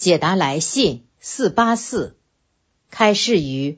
解答来信484，开示于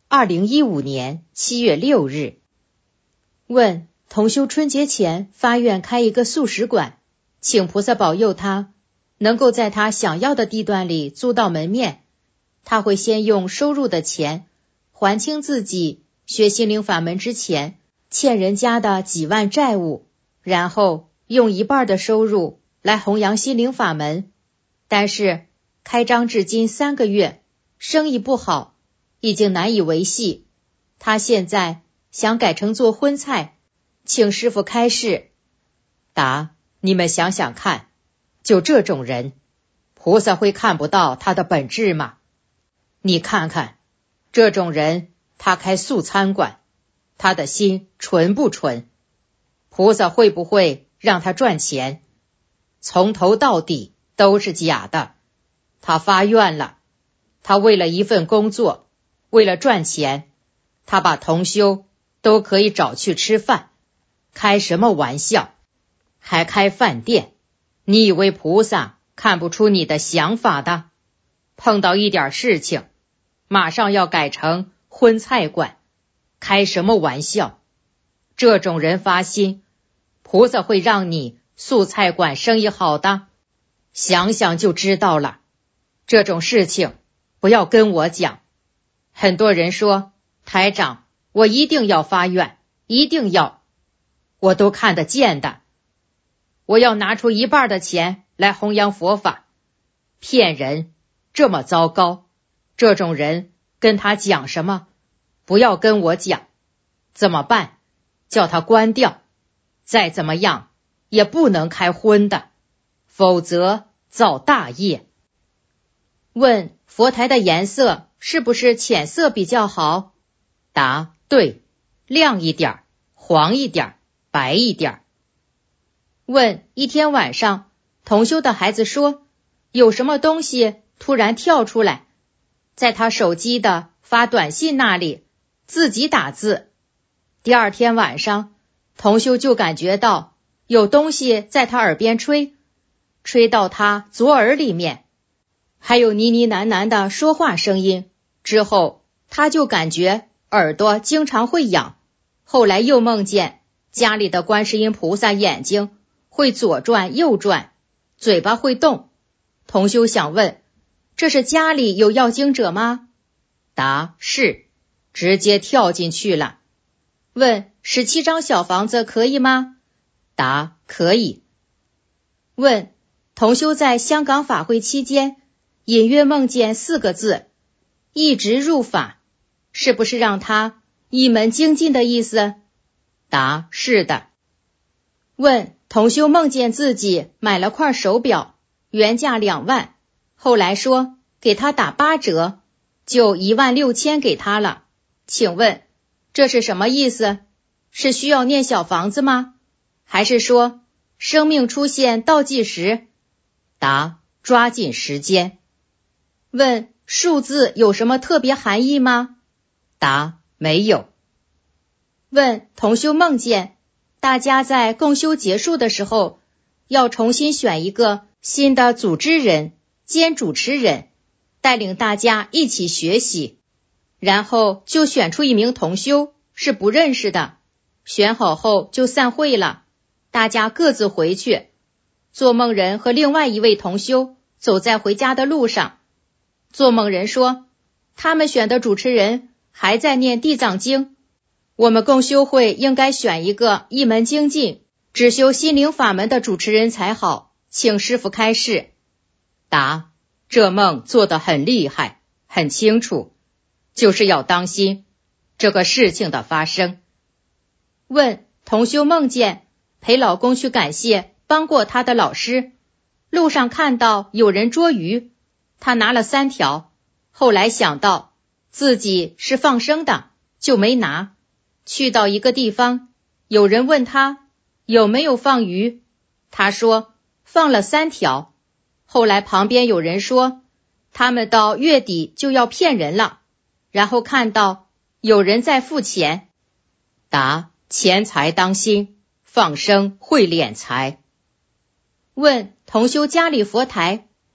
2015年7月6日。问：同修春节前发愿开一个素食馆，请菩萨保佑他能够在他想要的地段里租到门面。他会先用收入的钱还清自己学心灵法门之前欠人家的几万债务，然后用一半的收入来弘扬心灵法门。但是开张至今3个月，生意不好，已经难以维系。他现在想改成做荤菜，请师父开示。答：你们想想看，就这种人，菩萨会看不到他的本质吗？你看看，这种人他开素餐馆，他的心纯不纯？菩萨会不会让他赚钱？从头到底都是假的。他发愿了，他为了一份工作，为了赚钱，他把同修都可以找去吃饭，开什么玩笑？还开饭店？你以为菩萨看不出你的想法的？碰到一点事情，马上要改成荤菜馆，开什么玩笑？这种人发心，菩萨会让你素菜馆生意好的？想想就知道了。这种事情不要跟我讲。很多人说，台长，我一定要发愿，一定要，我都看得见的。我要拿出一半的钱来弘扬佛法，骗人，这么糟糕。这种人跟他讲什么？不要跟我讲。怎么办？叫他关掉。再怎么样也不能开荤的，否则造大业。问：佛台的颜色是不是浅色比较好？答：对，亮一点，黄一点，白一点。问：一天晚上，同修的孩子说，有什么东西突然跳出来，在他手机的发短信那里自己打字。第二天晚上，同修就感觉到有东西在他耳边吹，吹到他左耳里面，还有呢呢喃喃的说话声音。之后他就感觉耳朵经常会痒，后来又梦见家里的观世音菩萨眼睛会左转右转，嘴巴会动。同修想问，这是家里有要经者吗？答：是，直接跳进去了。问：17张小房子可以吗？答：可以。问：同修在香港法会期间隐约梦见4个字，一直入法，是不是让他一门精进的意思？答：是的。问：同修梦见自己买了块手表，原价2万，后来说给他打8折，就16000给他了，请问这是什么意思？是需要念小房子吗？还是说生命出现倒计时？答：抓紧时间。问：数字有什么特别含义吗？答：没有。问：同修梦见大家在共修结束的时候，要重新选一个新的组织人兼主持人，带领大家一起学习，然后就选出一名同修是不认识的，选好后就散会了，大家各自回去。做梦人和另外一位同修走在回家的路上，做梦人说，他们选的主持人还在念地藏经，我们共修会应该选一个一门精进只修心灵法门的主持人才好，请师父开示。答：这梦做得很厉害，很清楚，就是要当心这个事情的发生。问：同修梦见陪老公去感谢帮过他的老师，路上看到有人捉鱼，他拿了3条，后来想到自己是放生的，就没拿。去到一个地方，有人问他有没有放鱼，他说放了3条。后来旁边有人说，他们到月底就要骗人了，然后看到有人在付钱。答：钱财当心，放生会敛财。问：同修家里佛台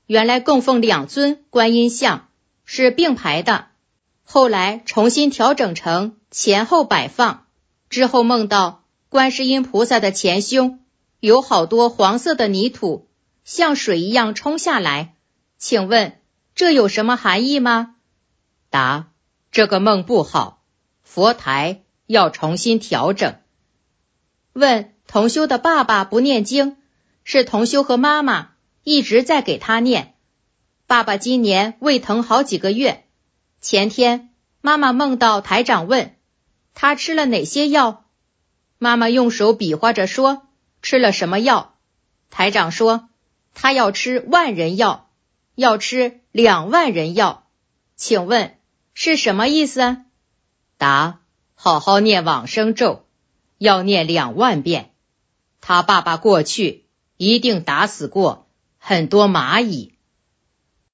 原来供奉2尊观音像，是并排的，后来重新调整成前后摆放。之后梦到观世音菩萨的前胸有好多黄色的泥土，像水一样冲下来，请问这有什么含义吗？ 答：这个梦不好，佛台要重新调整。 问：同修的爸爸不念经，是同修和妈妈一直在给他念。爸爸今年胃疼好几个月，前天妈妈梦到台长问他吃了哪些药，妈妈用手比划着说吃了什么药。台长说他要吃10000人药，要吃2万人药，请问是什么意思？ 答：好好念往生咒，要念2万遍。他爸爸过去一定打死过很多蚂蚁。